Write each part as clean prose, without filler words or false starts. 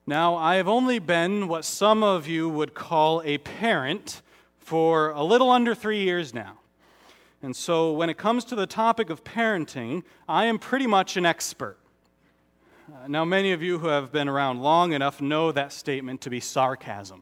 Now, I have only been what some of you would call a parent for a little under 3 years now. And so when it comes to the topic of parenting, I am pretty much an expert. Now, many of you who have been around long enough know that statement to be sarcasm.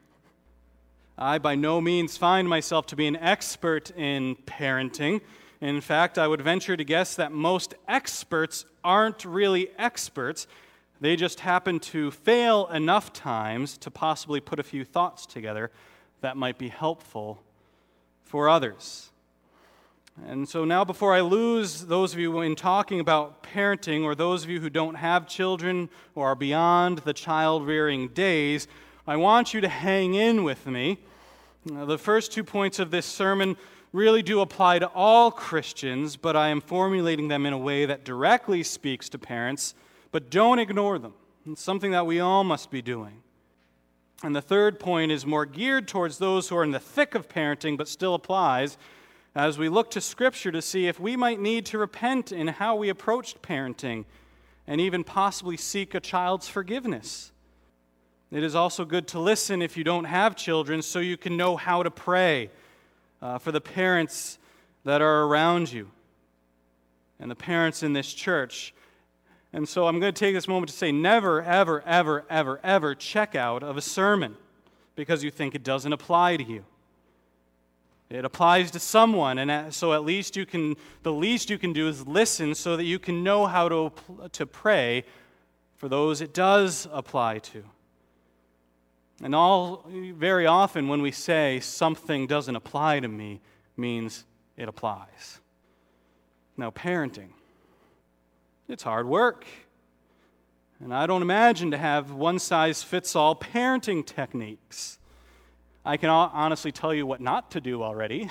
I by no means find myself to be an expert in parenting. In fact, I would venture to guess that most experts aren't really experts. They just happen to fail enough times to possibly put a few thoughts together that might be helpful for others. And so now, before I lose those of you in talking about parenting, or those of you who don't have children or are beyond the child-rearing days, I want you to hang in with me. The first 2 points of this sermon really do apply to all Christians, but I am formulating them in a way that directly speaks to parents. But don't ignore them. It's something that we all must be doing. And the third point is more geared towards those who are in the thick of parenting, but still applies as we look to Scripture to see if we might need to repent in how we approached parenting and even possibly seek a child's forgiveness. It is also good to listen if you don't have children so you can know how to pray for the parents that are around you and the parents in this church. And so I'm going to take this moment to say never, ever, ever, ever, ever check out of a sermon because you think it doesn't apply to you. It applies to someone, and so the least you can do is listen so that you can know how to pray for those it does apply to. And very often when we say something doesn't apply to me means it applies. Now, parenting. It's hard work. And I don't imagine to have one-size-fits-all parenting techniques. I can honestly tell you what not to do already.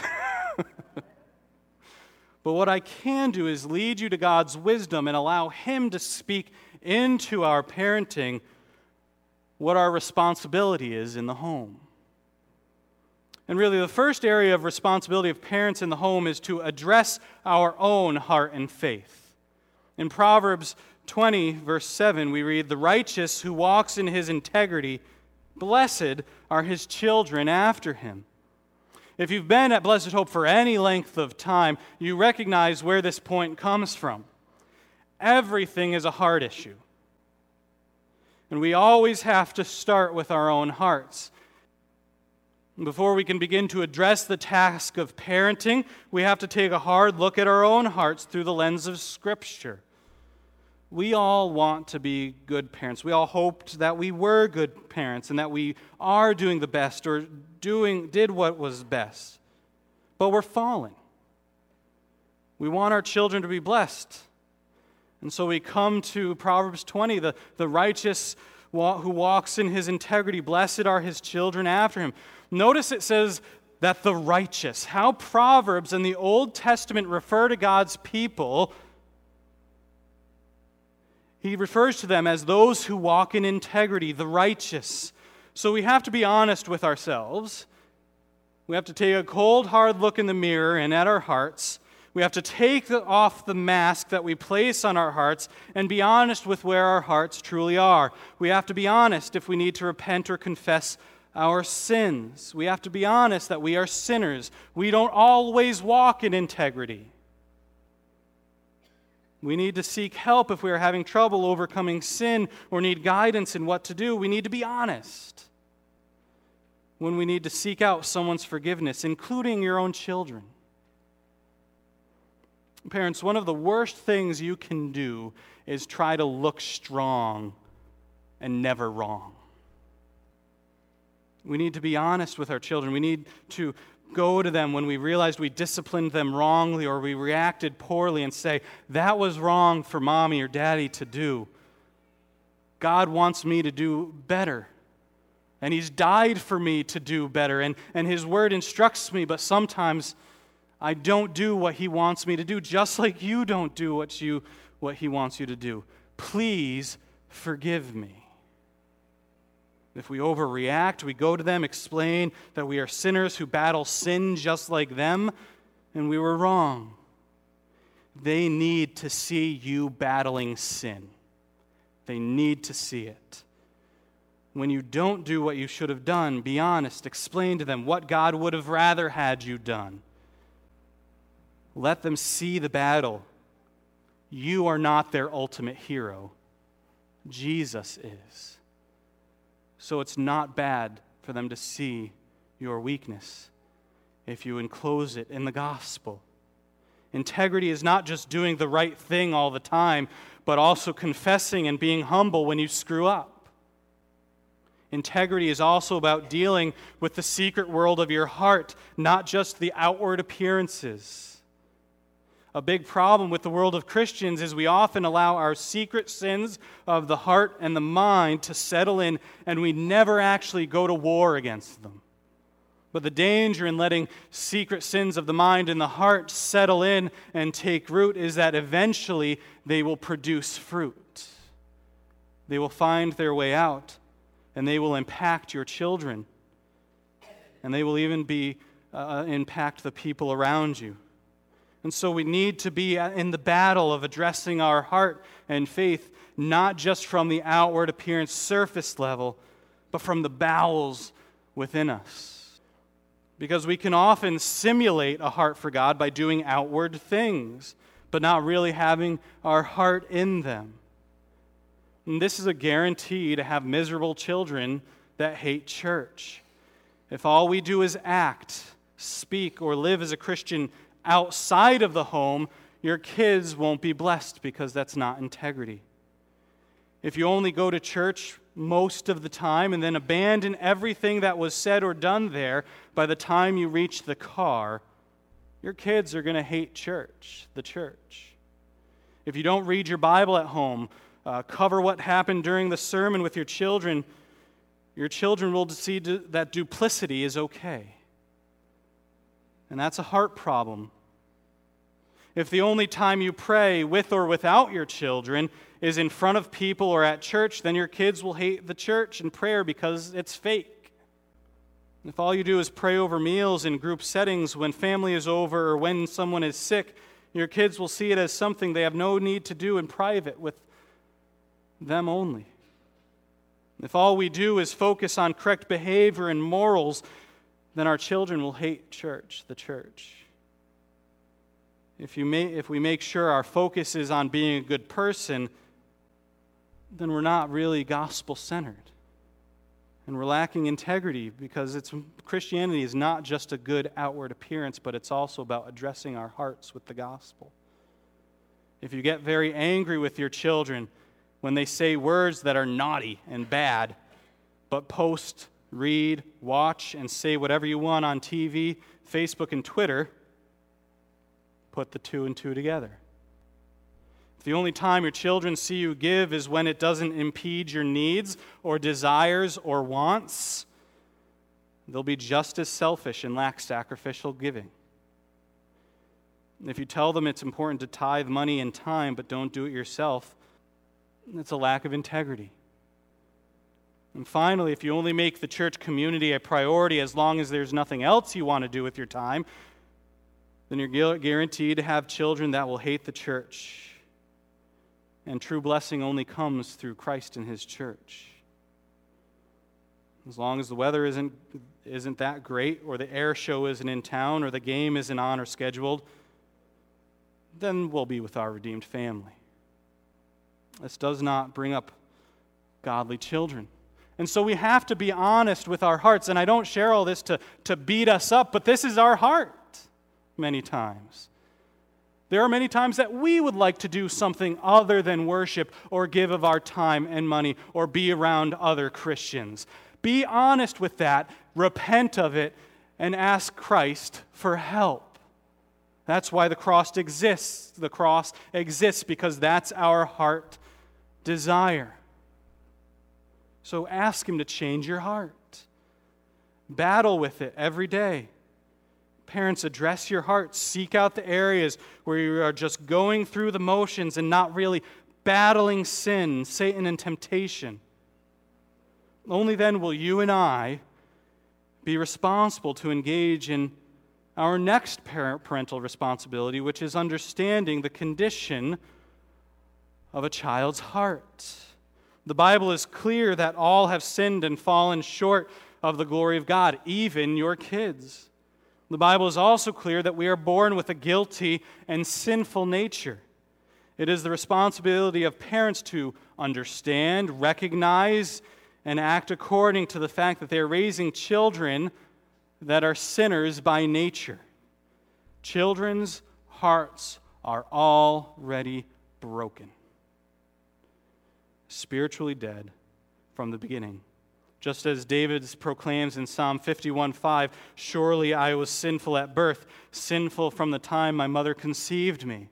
But what I can do is lead you to God's wisdom and allow Him to speak into our parenting what our responsibility is in the home. And really, the first area of responsibility of parents in the home is to address our own heart and faith. In Proverbs 20, verse 7, we read, "The righteous who walks in his integrity, blessed are his children after him." If you've been at Blessed Hope for any length of time, you recognize where this point comes from. Everything is a heart issue. And we always have to start with our own hearts. Before we can begin to address the task of parenting, we have to take a hard look at our own hearts through the lens of Scripture. We all want to be good parents. We all hoped that we were good parents and that we are doing the best or did what was best. But we're falling. We want our children to be blessed. And so we come to Proverbs 20, the righteous who walks in his integrity, blessed are his children after him. Notice it says that the righteous, how Proverbs in the Old Testament refer to God's people. He refers to them as those who walk in integrity, the righteous. So we have to be honest with ourselves. We have to take a cold, hard look in the mirror and at our hearts. We have to take off the mask that we place on our hearts and be honest with where our hearts truly are. We have to be honest if we need to repent or confess our sins. We have to be honest that we are sinners. We don't always walk in integrity. We need to seek help if we are having trouble overcoming sin or need guidance in what to do. We need to be honest when we need to seek out someone's forgiveness, including your own children. Parents, one of the worst things you can do is try to look strong and never wrong. We need to be honest with our children. We need to go to them when we realized we disciplined them wrongly or we reacted poorly and say, that was wrong for mommy or daddy to do. God wants me to do better. And He's died for me to do better. And His Word instructs me, but sometimes I don't do what He wants me to do, just like you don't do what He wants you to do. Please forgive me. If we overreact, we go to them, explain that we are sinners who battle sin just like them, and we were wrong. They need to see you battling sin. They need to see it. When you don't do what you should have done, be honest. Explain to them what God would have rather had you done. Let them see the battle. You are not their ultimate hero. Jesus is. So it's not bad for them to see your weakness if you enclose it in the gospel. Integrity is not just doing the right thing all the time, but also confessing and being humble when you screw up. Integrity is also about dealing with the secret world of your heart, not just the outward appearances. A big problem with the world of Christians is we often allow our secret sins of the heart and the mind to settle in, and we never actually go to war against them. But the danger in letting secret sins of the mind and the heart settle in and take root is that eventually they will produce fruit. They will find their way out, and they will impact your children, and they will even impact the people around you. And so we need to be in the battle of addressing our heart and faith, not just from the outward appearance surface level, but from the bowels within us. Because we can often simulate a heart for God by doing outward things, but not really having our heart in them. And this is a guarantee to have miserable children that hate church. If all we do is act, speak, or live as a Christian outside of the home, your kids won't be blessed because that's not integrity. If you only go to church most of the time and then abandon everything that was said or done there by the time you reach the car, your kids are going to hate church, the church. If you don't read your Bible at home, cover what happened during the sermon with your children will see that duplicity is okay. And that's a heart problem. If the only time you pray with or without your children is in front of people or at church, then your kids will hate the church and prayer because it's fake. If all you do is pray over meals in group settings when family is over or when someone is sick, your kids will see it as something they have no need to do in private with them only. If all we do is focus on correct behavior and morals, then our children will hate church, the church. If we make sure our focus is on being a good person, then we're not really gospel-centered. And we're lacking integrity because Christianity is not just a good outward appearance, but it's also about addressing our hearts with the gospel. If you get very angry with your children when they say words that are naughty and bad, but post, read, watch, and say whatever you want on TV, Facebook, and Twitter, put the two and two together. If the only time your children see you give is when it doesn't impede your needs or desires or wants, they'll be just as selfish and lack sacrificial giving. If you tell them it's important to tithe money and time but don't do it yourself, it's a lack of integrity. And finally, if you only make the church community a priority as long as there's nothing else you want to do with your time, then you're guaranteed to have children that will hate the church. And true blessing only comes through Christ and His church. As long as the weather isn't that great, or the air show isn't in town, or the game isn't on or scheduled, then we'll be with our redeemed family. This does not bring up godly children. And so we have to be honest with our hearts. And I don't share all this to beat us up, but this is our heart many times. There are many times that we would like to do something other than worship or give of our time and money or be around other Christians. Be honest with that, repent of it, and ask Christ for help. That's why the cross exists. The cross exists because that's our heart desire. So ask Him to change your heart. Battle with it every day. Parents, address your heart. Seek out the areas where you are just going through the motions and not really battling sin, Satan, and temptation. Only then will you and I be responsible to engage in our next parental responsibility, which is understanding the condition of a child's heart. The Bible is clear that all have sinned and fallen short of the glory of God, even your kids. The Bible is also clear that we are born with a guilty and sinful nature. It is the responsibility of parents to understand, recognize, and act according to the fact that they are raising children that are sinners by nature. Children's hearts are already broken, spiritually dead from the beginning. Just as David proclaims in Psalm 51:5, "Surely I was sinful at birth, sinful from the time my mother conceived me."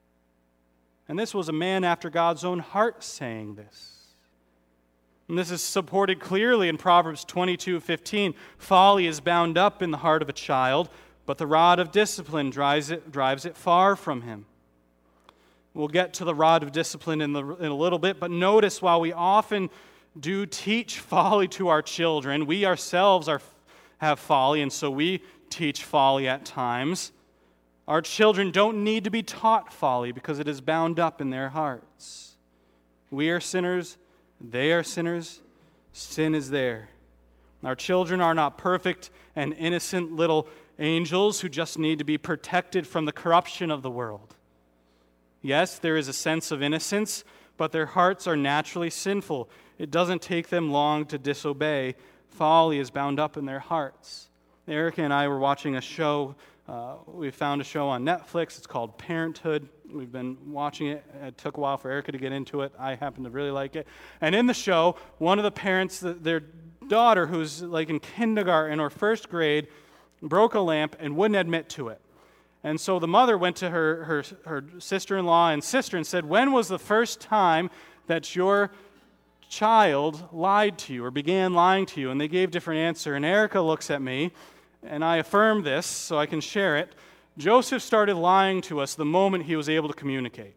And this was a man after God's own heart saying this. And this is supported clearly in Proverbs 22:15. "Folly is bound up in the heart of a child, but the rod of discipline drives it far from him." We'll get to the rod of discipline in a little bit, but notice while we often do teach folly to our children, we ourselves have folly, and so we teach folly at times. Our children don't need to be taught folly because it is bound up in their hearts. We are sinners, they are sinners, sin is there. Our children are not perfect and innocent little angels who just need to be protected from the corruption of the world. Yes, there is a sense of innocence, but their hearts are naturally sinful. It doesn't take them long to disobey. Folly is bound up in their hearts. Erica and I were watching a show. We found a show on Netflix. It's called Parenthood. We've been watching it. It took a while for Erica to get into it. I happen to really like it. And in the show, one of the parents, their daughter, who's like in kindergarten or first grade, broke a lamp and wouldn't admit to it. And so the mother went to her sister-in-law and sister and said, "When was the first time that your child lied to you or began lying to you?" And they gave different answer. And Erica looks at me, and I affirm this so I can share it. Joseph started lying to us the moment he was able to communicate.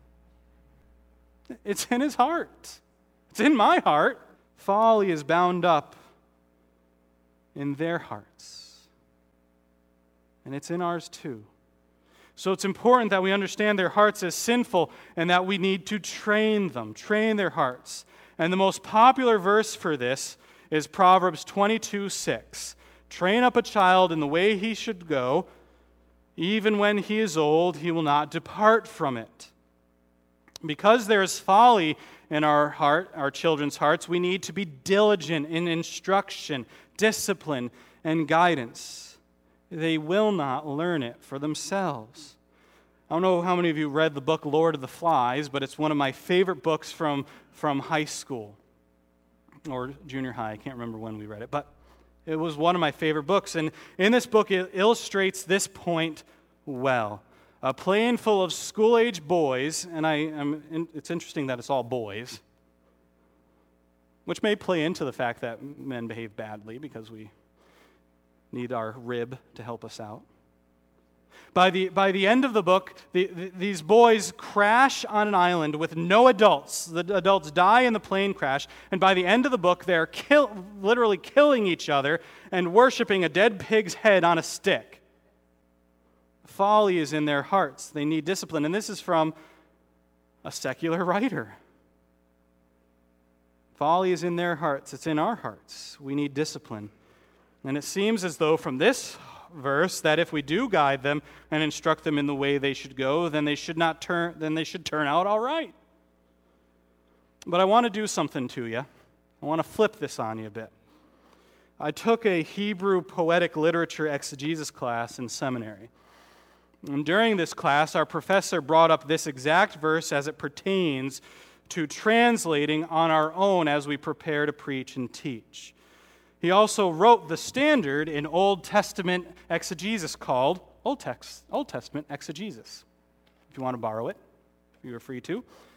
It's in his heart. It's in my heart. Folly is bound up in their hearts. And it's in ours too. So it's important that we understand their hearts as sinful and that we need to train them, train their hearts. And the most popular verse for this is Proverbs 22:6. "Train up a child in the way he should go. Even when he is old, he will not depart from it." Because there is folly in our children's hearts, we need to be diligent in instruction, discipline, and guidance. They will not learn it for themselves. I don't know how many of you read the book Lord of the Flies, but it's one of my favorite books from high school or junior high. I can't remember when we read it, but it was one of my favorite books. And in this book, it illustrates this point well. A plane full of school-age boys, and it's interesting that it's all boys, which may play into the fact that men behave badly because we need our rib to help us out. By the end of the book, these boys crash on an island with no adults. The adults die in the plane crash, and by the end of the book, they're literally killing each other and worshiping a dead pig's head on a stick. Folly is in their hearts. They need discipline, and this is from a secular writer. Folly is in their hearts. It's in our hearts. We need discipline. And it seems as though from this verse that if we do guide them and instruct them in the way they should go, then they should turn out all right. But I want to do something to you. I want to flip this on you a bit. I took a Hebrew poetic literature exegesis class in seminary. And during this class, our professor brought up this exact verse as it pertains to translating on our own as we prepare to preach and teach. He also wrote the standard in Old Testament exegesis called Old Testament exegesis. If you want to borrow it, you are free to.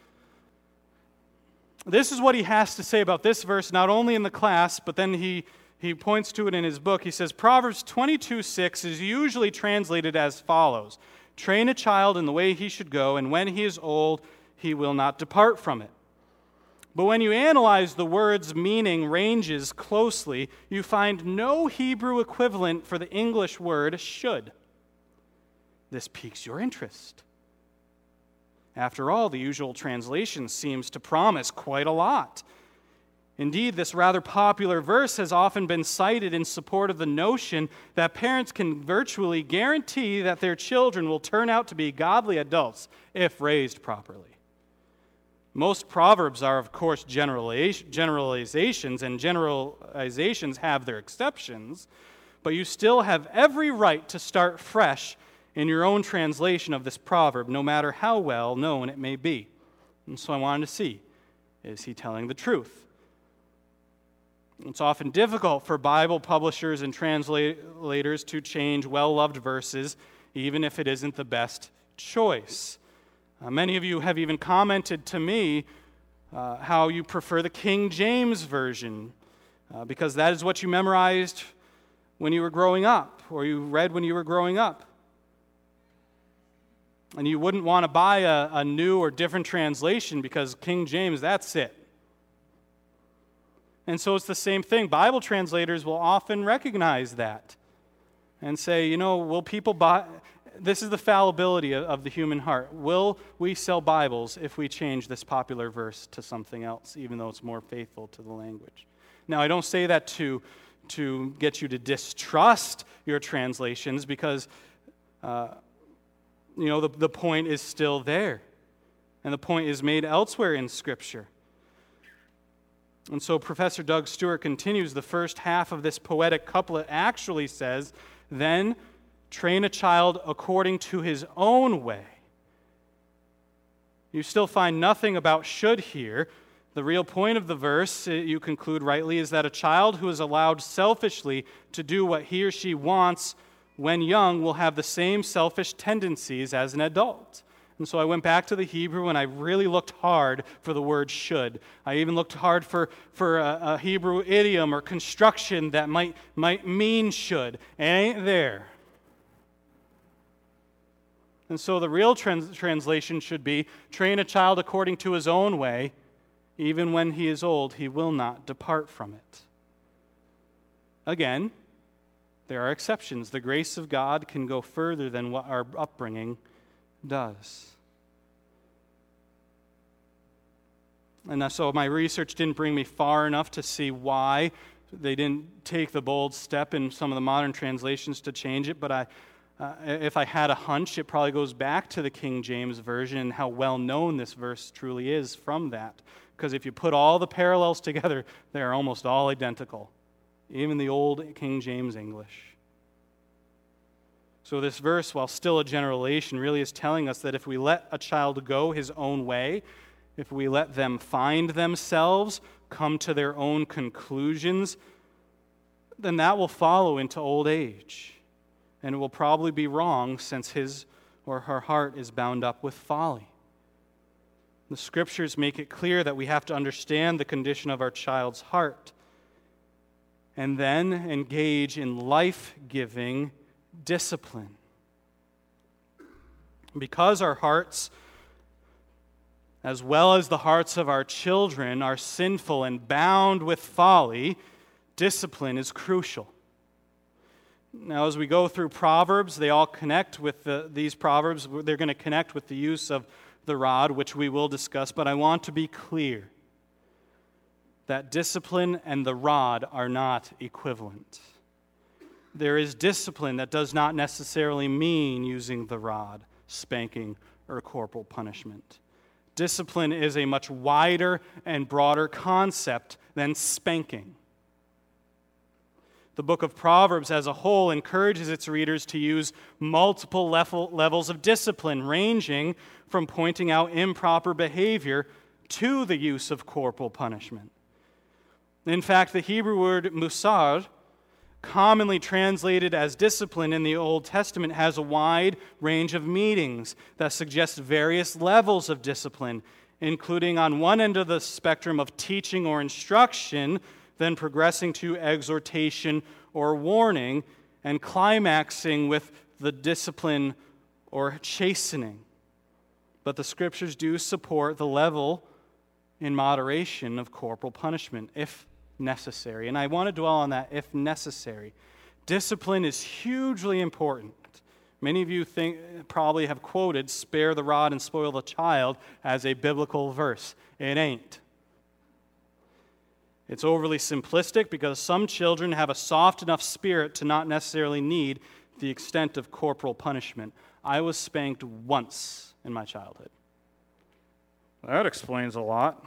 This is what he has to say about this verse, not only in the class, but then he points to it in his book. He says, Proverbs 22:6 is usually translated as follows: "Train a child in the way he should go, and when he is old, he will not depart from it." But when you analyze the word's meaning ranges closely, you find no Hebrew equivalent for the English word should. This piques your interest. After all, the usual translation seems to promise quite a lot. Indeed, this rather popular verse has often been cited in support of the notion that parents can virtually guarantee that their children will turn out to be godly adults if raised properly. Most proverbs are, of course, generalizations, and generalizations have their exceptions, but you still have every right to start fresh in your own translation of this proverb, no matter how well known it may be. And so I wanted to see, is he telling the truth? It's often difficult for Bible publishers and translators to change well-loved verses, even if it isn't the best choice. Many of you have even commented to me how you prefer the King James Version, because that is what you memorized when you were growing up, or you read when you were growing up. And you wouldn't want to buy a new or different translation because King James, that's it. And so it's the same thing. Bible translators will often recognize that and say, will people buy... This is the fallibility of the human heart. Will we sell Bibles if we change this popular verse to something else, even though it's more faithful to the language? Now, I don't say that to get you to distrust your translations, because the point is still there, and the point is made elsewhere in Scripture. And so Professor Doug Stewart continues. The first half of this poetic couplet actually says, "Then train a child according to his own way." You still find nothing about should here. The real point of the verse, you conclude rightly, is that a child who is allowed selfishly to do what he or she wants when young will have the same selfish tendencies as an adult. And so I went back to the Hebrew and I really looked hard for the word should. I even looked hard for a Hebrew idiom or construction that might mean should. It ain't there. And so the real translation should be, train a child according to his own way. Even when he is old, he will not depart from it. Again, there are exceptions. The grace of God can go further than what our upbringing does. And so my research didn't bring me far enough to see why they didn't take the bold step in some of the modern translations to change it, but if I had a hunch, it probably goes back to the King James Version and how well known this verse truly is from that. Because if you put all the parallels together, they are almost all identical, even the old King James English. So this verse, while still a generalization, really is telling us that if we let a child go his own way, if we let them find themselves, come to their own conclusions, then that will follow into old age. And it will probably be wrong, since his or her heart is bound up with folly. The Scriptures make it clear that we have to understand the condition of our child's heart and then engage in life-giving discipline. Because our hearts, as well as the hearts of our children, are sinful and bound with folly, discipline is crucial. Now, as we go through Proverbs, they all connect with these Proverbs. They're going to connect with the use of the rod, which we will discuss, but I want to be clear that discipline and the rod are not equivalent. There is discipline that does not necessarily mean using the rod, spanking, or corporal punishment. Discipline is a much wider and broader concept than spanking. The book of Proverbs as a whole encourages its readers to use multiple levels of discipline, ranging from pointing out improper behavior to the use of corporal punishment. In fact, the Hebrew word musar, commonly translated as discipline in the Old Testament, has a wide range of meanings that suggest various levels of discipline, including on one end of the spectrum of teaching or instruction, then progressing to exhortation or warning, and climaxing with the discipline or chastening. But the Scriptures do support the level in moderation of corporal punishment, if necessary. And I want to dwell on that, if necessary. Discipline is hugely important. Many of you probably have quoted, "Spare the rod and spoil the child," as a biblical verse. It ain't. It's overly simplistic because some children have a soft enough spirit to not necessarily need the extent of corporal punishment. I was spanked once in my childhood. That explains a lot.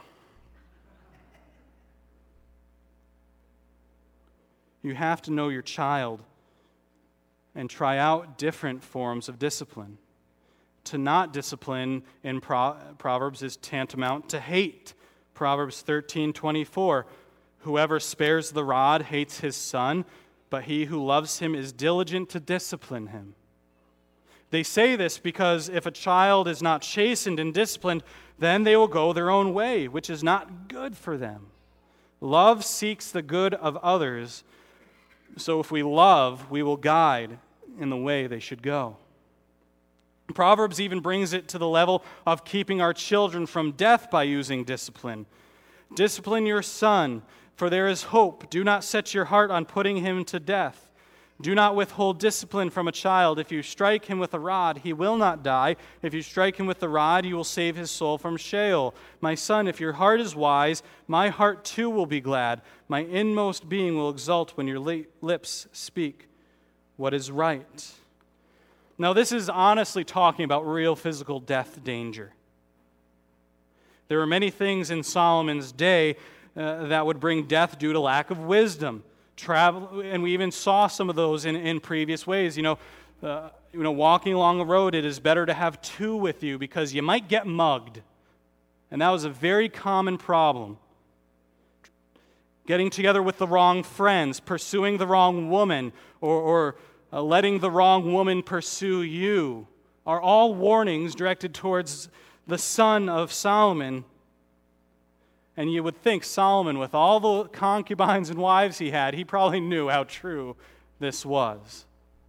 You have to know your child and try out different forms of discipline. To not discipline in Proverbs is tantamount to hate. Proverbs 13:24, "Whoever spares the rod hates his son, but he who loves him is diligent to discipline him." They say this because if a child is not chastened and disciplined, then they will go their own way, which is not good for them. Love seeks the good of others, so if we love, we will guide in the way they should go. Proverbs even brings it to the level of keeping our children from death by using discipline. "Discipline your son, for there is hope. Do not set your heart on putting him to death. Do not withhold discipline from a child. If you strike him with a rod, he will not die. If you strike him with the rod, you will save his soul from Sheol. My son, if your heart is wise, my heart too will be glad. My inmost being will exult when your lips speak what is right." Now, this is honestly talking about real physical death danger. There were many things in Solomon's day that would bring death due to lack of wisdom. Travel, and we even saw some of those in previous ways. Walking along a road, it is better to have two with you because you might get mugged. And that was a very common problem. Getting together with the wrong friends, pursuing the wrong woman, or letting the wrong woman pursue you are all warnings directed towards the son of Solomon. And you would think Solomon, with all the concubines and wives he had, he probably knew how true this was.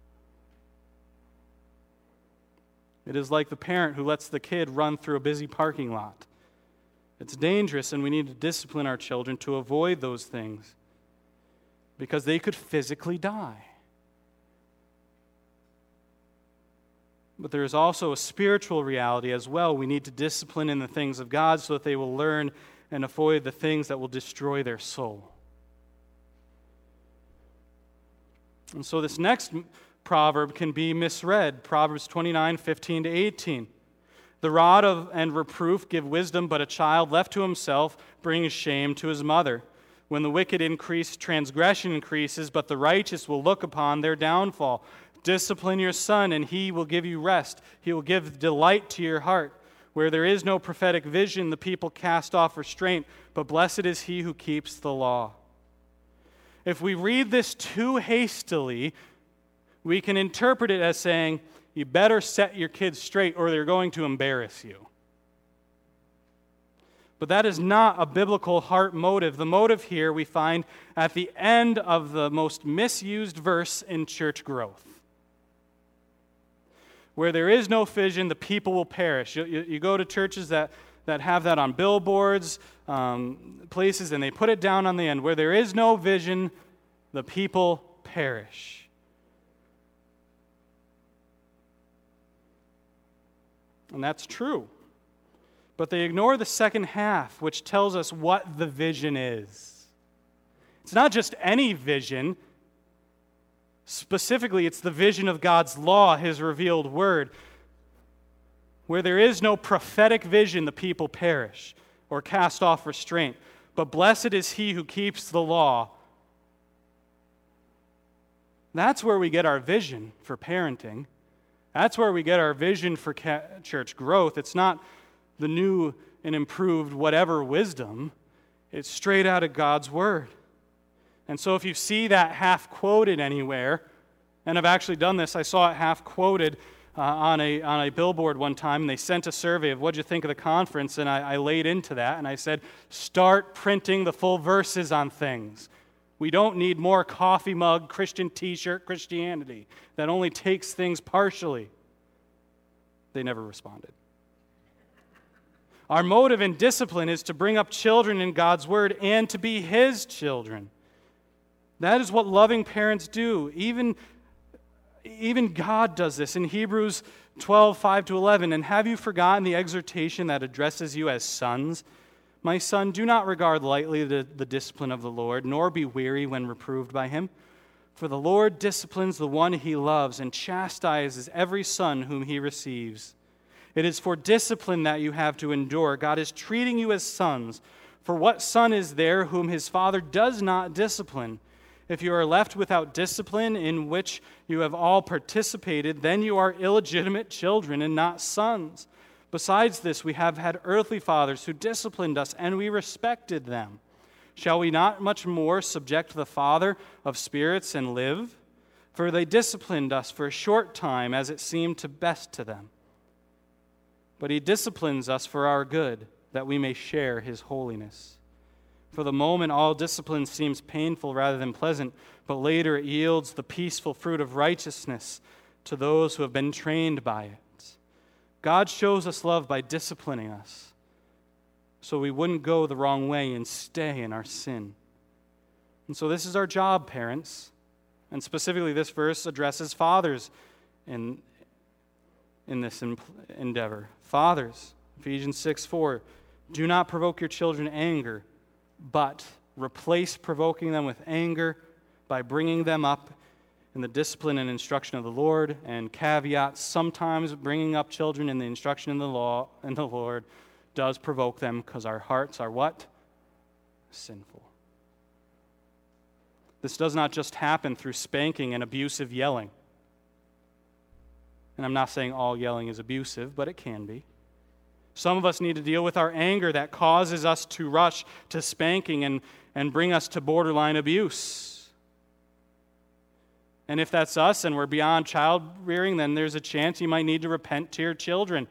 It is like the parent who lets the kid run through a busy parking lot. It's dangerous, and we need to discipline our children to avoid those things because they could physically die. But there is also a spiritual reality as well. We need to discipline in the things of God so that they will learn and avoid the things that will destroy their soul. And so this next proverb can be misread. Proverbs 29:15-18. "The rod and reproof give wisdom, but a child left to himself brings shame to his mother. When the wicked increase, transgression increases, but the righteous will look upon their downfall. Discipline your son, and he will give you rest. He will give delight to your heart. Where there is no prophetic vision, the people cast off restraint, but blessed is he who keeps the law." If we read this too hastily, we can interpret it as saying, you better set your kids straight or they're going to embarrass you. But that is not a biblical heart motive. The motive here we find at the end of the most misused verse in church growth. Where there is no vision, the people will perish. You go to churches that have that on billboards, places, and they put it down on the end. Where there is no vision, the people perish. And that's true. But they ignore the second half, which tells us what the vision is. It's not just any vision. Specifically, it's the vision of God's law, His revealed word. Where there is no prophetic vision, the people perish or cast off restraint. But blessed is he who keeps the law. That's where we get our vision for parenting. That's where we get our vision for church growth. It's not the new and improved whatever wisdom. It's straight out of God's word. And so if you see that half quoted anywhere, and I've actually done this, I saw it half quoted on a billboard one time, and they sent a survey of what'd you think of the conference, and I laid into that, and I said, start printing the full verses on things. We don't need more coffee mug, Christian t-shirt Christianity that only takes things partially. They never responded. Our motive in discipline is to bring up children in God's word and to be His children. That is what loving parents do. Even Even God does this in Hebrews 12, 5-11. And have you forgotten the exhortation that addresses you as sons? My son, do not regard lightly the discipline of the Lord, nor be weary when reproved by him. For the Lord disciplines the one he loves and chastises every son whom he receives. It is for discipline that you have to endure. God is treating you as sons. For what son is there whom his father does not discipline? If you are left without discipline in which you have all participated, then you are illegitimate children and not sons. Besides this, we have had earthly fathers who disciplined us, and we respected them. Shall we not much more subject the Father of spirits and live? For they disciplined us for a short time, as it seemed best to them. But he disciplines us for our good, that we may share his holiness. For the moment, all discipline seems painful rather than pleasant, but later it yields the peaceful fruit of righteousness to those who have been trained by it. God shows us love by disciplining us so we wouldn't go the wrong way and stay in our sin. And so this is our job, parents. And specifically, this verse addresses fathers in this endeavor. Fathers, Ephesians 6:4, do not provoke your children to anger, but replace provoking them with anger by bringing them up in the discipline and instruction of the Lord. And caveat, sometimes bringing up children in the instruction in the law and the Lord does provoke them because our hearts are what? Sinful. This does not just happen through spanking and abusive yelling. And I'm not saying all yelling is abusive, but it can be. Some of us need to deal with our anger that causes us to rush to spanking and bring us to borderline abuse. And if that's us and we're beyond child rearing, then there's a chance you might need to repent to your children.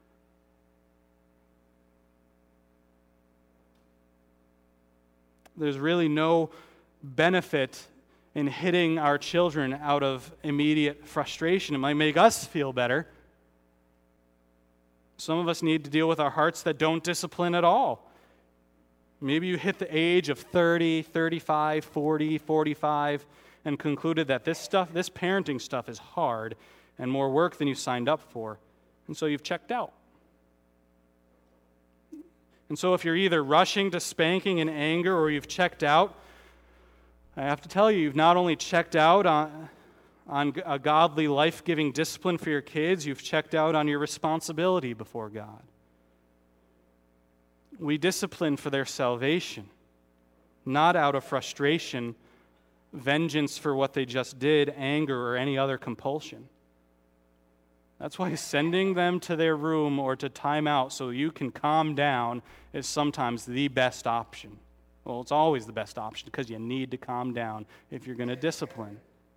There's really no benefit in hitting our children out of immediate frustration. It might make us feel better. Some of us need to deal with our hearts that don't discipline at all. Maybe you hit the age of 30, 35, 40, 45, and concluded that this parenting stuff is hard and more work than you signed up for. And so you've checked out. And so if you're either rushing to spanking in anger or you've checked out, I have to tell you, you've not only checked out on a godly, life-giving discipline for your kids, you've checked out on your responsibility before God. We discipline for their salvation, not out of frustration, vengeance for what they just did, anger, or any other compulsion. That's why sending them to their room or to time out so you can calm down is sometimes the best option. Well, it's always the best option because you need to calm down if you're going to discipline.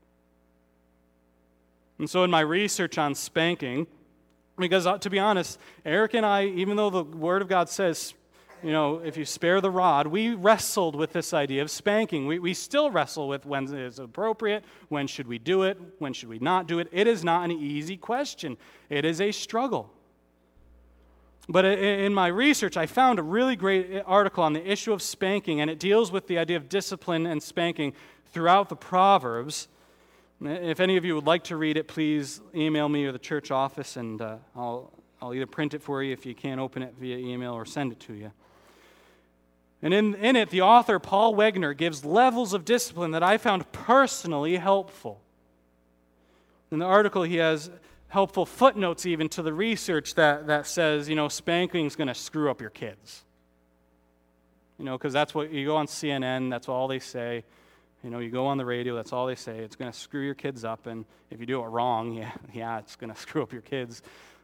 And so in my research on spanking, because to be honest, Eric and I, even though the Word of God says, if you spare the rod, we wrestled with this idea of spanking. We still wrestle with when is it appropriate, when should we do it, when should we not do it. It is not an easy question. It is a struggle. But in my research, I found a really great article on the issue of spanking, and it deals with the idea of discipline and spanking throughout the Proverbs. If any of you would like to read it, please email me or the church office, and I'll either print it for you if you can't open it via email or send it to you. And in it, the author, Paul Wegner, gives levels of discipline that I found personally helpful. In the article, he has helpful footnotes even to the research that says, spanking's going to screw up your kids. Because that's what, you go on CNN, that's all they say. You go on the radio, that's all they say. It's going to screw your kids up, and if you do it wrong, yeah, it's going to screw up your kids.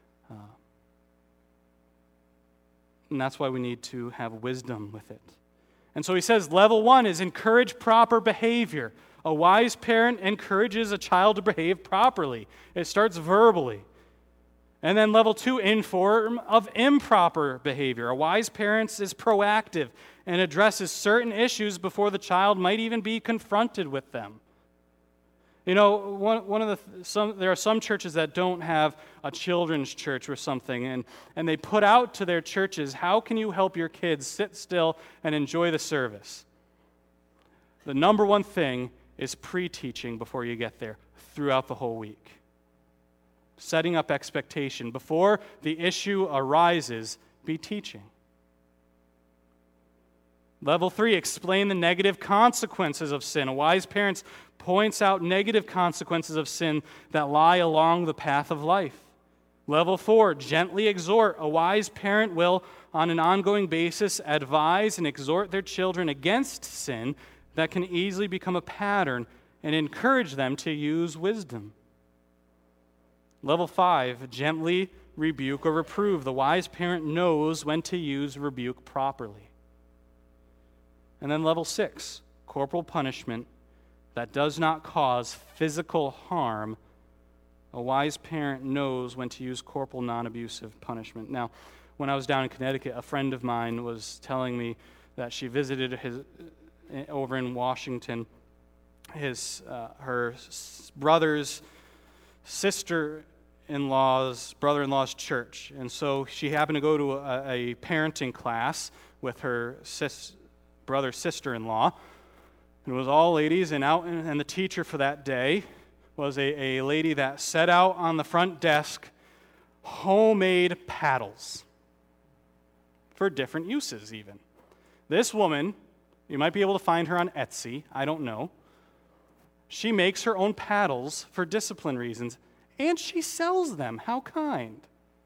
And that's why we need to have wisdom with it. And so he says, level 1 is encourage proper behavior. A wise parent encourages a child to behave properly. It starts verbally. And then level 2, inform of improper behavior. A wise parent is proactive and addresses certain issues before the child might even be confronted with them. There are some churches that don't have a children's church or something, and they put out to their churches, how can you help your kids sit still and enjoy the service? The number one thing is pre-teaching before you get there. throughout the whole week. Setting up expectation. Before the issue arises, be teaching. Level 3, explain the negative consequences of sin. A wise parent points out negative consequences of sin that lie along the path of life. Level 4, gently exhort. A wise parent will, on an ongoing basis, advise and exhort their children against sin that can easily become a pattern and encourage them to use wisdom. Level 5, gently rebuke or reprove. The wise parent knows when to use rebuke properly. And then level 6, corporal punishment that does not cause physical harm. A wise parent knows when to use corporal non-abusive punishment. Now, when I was down in Connecticut, a friend of mine was telling me that she visited over in Washington, her brother's sister-in-law's brother-in-law's church. And so she happened to go to a parenting class with her brother's sister-in-law. It was all ladies, and the teacher for that day was a lady that set out on the front desk homemade paddles for different uses even. This woman, you might be able to find her on Etsy, I don't know. She makes her own paddles for discipline reasons, and she sells them. How kind.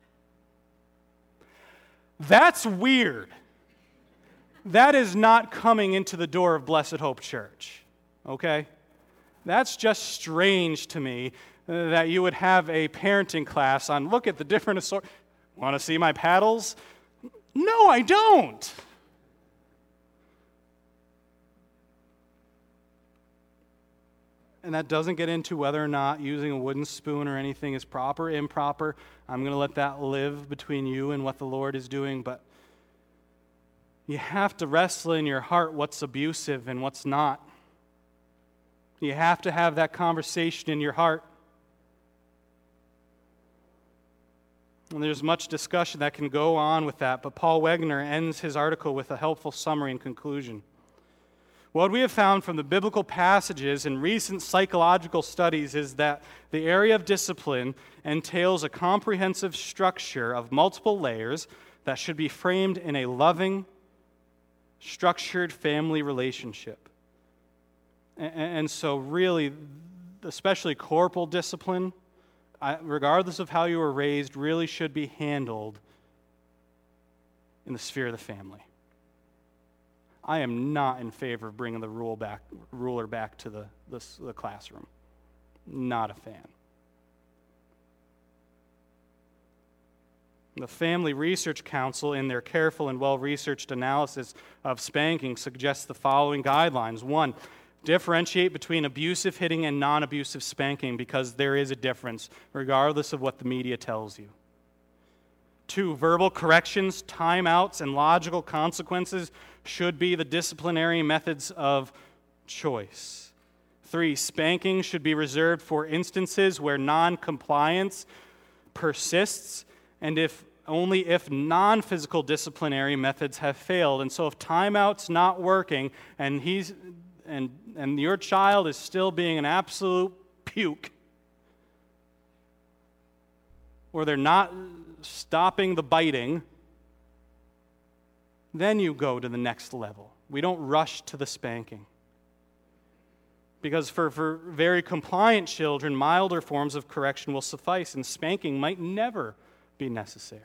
That's weird. That is not coming into the door of Blessed Hope Church, okay? That's just strange to me that you would have a parenting class on, look at the different assortment. Want to see my paddles? No, I don't. And that doesn't get into whether or not using a wooden spoon or anything is proper, improper. I'm going to let that live between you and what the Lord is doing, but you have to wrestle in your heart what's abusive and what's not. You have to have that conversation in your heart. And there's much discussion that can go on with that, but Paul Wegner ends his article with a helpful summary and conclusion. What we have found from the biblical passages and recent psychological studies is that the area of discipline entails a comprehensive structure of multiple layers that should be framed in a loving, structured family relationship. And so really, especially corporal discipline, regardless of how you were raised, really should be handled in the sphere of the family. I am not in favor of bringing the ruler back to the classroom. Not a fan. The Family Research Council, in their careful and well-researched analysis of spanking, suggests the following guidelines. 1, differentiate between abusive hitting and non-abusive spanking because there is a difference, regardless of what the media tells you. 2, verbal corrections, timeouts, and logical consequences should be the disciplinary methods of choice. 3, spanking should be reserved for instances where non-compliance persists and only if non-physical disciplinary methods have failed. And so if timeout's not working and your child is still being an absolute puke, or they're not stopping the biting, then you go to the next level. We don't rush to the spanking. Because for very compliant children, milder forms of correction will suffice, and spanking might never be necessary.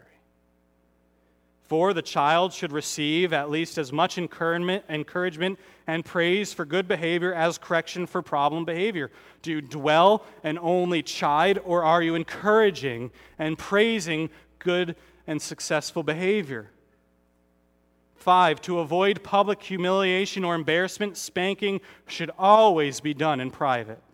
4, the child should receive at least as much encouragement and praise for good behavior as correction for problem behavior. Do you dwell and only chide, or are you encouraging and praising good and successful behavior? 5, to avoid public humiliation or embarrassment, spanking should always be done in private.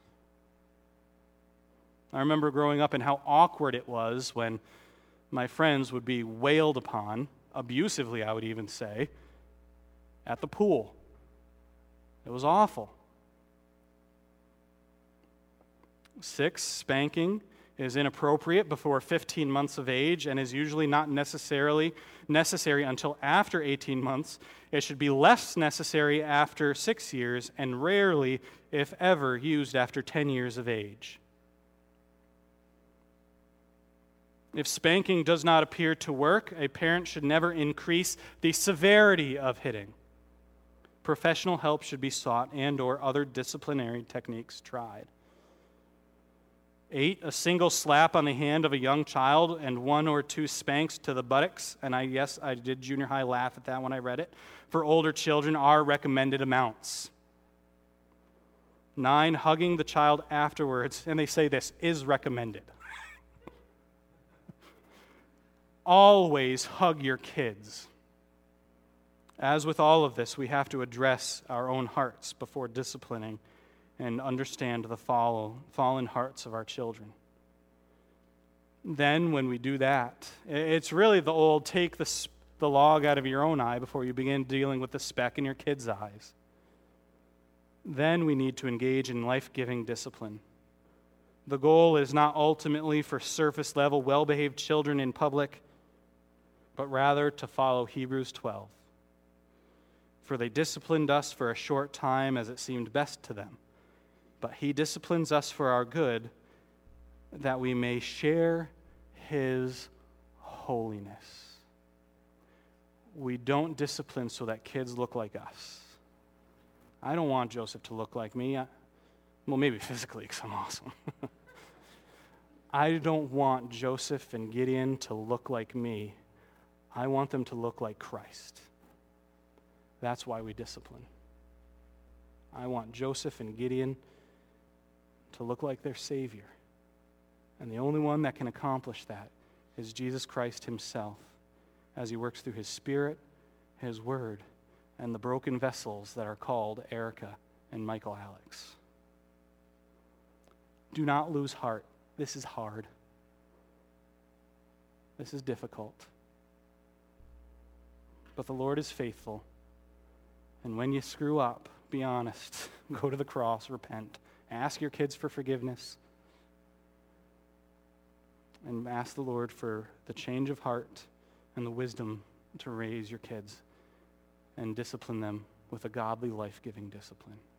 I remember growing up and how awkward it was when my friends would be wailed upon, abusively I would even say, at the pool. It was awful. 6, spanking is inappropriate before 15 months of age and is usually not necessarily necessary until after 18 months. It should be less necessary after 6 years and rarely, if ever, used after 10 years of age. If spanking does not appear to work, a parent should never increase the severity of hitting. Professional help should be sought and/or other disciplinary techniques tried. 8, a single slap on the hand of a young child and 1 or 2 spanks to the buttocks, and I did junior high laugh at that when I read it, for older children are recommended amounts. 9, hugging the child afterwards, and they say this, is recommended. Always hug your kids. As with all of this, we have to address our own hearts before disciplining and understand the fallen hearts of our children. Then, when we do that, it's really the old take the log out of your own eye before you begin dealing with the speck in your kid's eyes. Then we need to engage in life-giving discipline. The goal is not ultimately for surface-level, well-behaved children in public, but rather to follow Hebrews 12. For they disciplined us for a short time as it seemed best to them. But he disciplines us for our good, that we may share his holiness. We don't discipline so that kids look like us. I don't want Joseph to look like me. Well, maybe physically, because I'm awesome. I don't want Joseph and Gideon to look like me. I want them to look like Christ. That's why we discipline. I want Joseph and Gideon to look like their Savior. And the only one that can accomplish that is Jesus Christ himself, as he works through his Spirit, his Word, and the broken vessels that are called Erica and Michael Alex. Do not lose heart. This is hard. This is difficult. But the Lord is faithful. And when you screw up, be honest. Go to the cross, repent. Ask your kids for forgiveness. And ask the Lord for the change of heart and the wisdom to raise your kids and discipline them with a godly, life-giving discipline.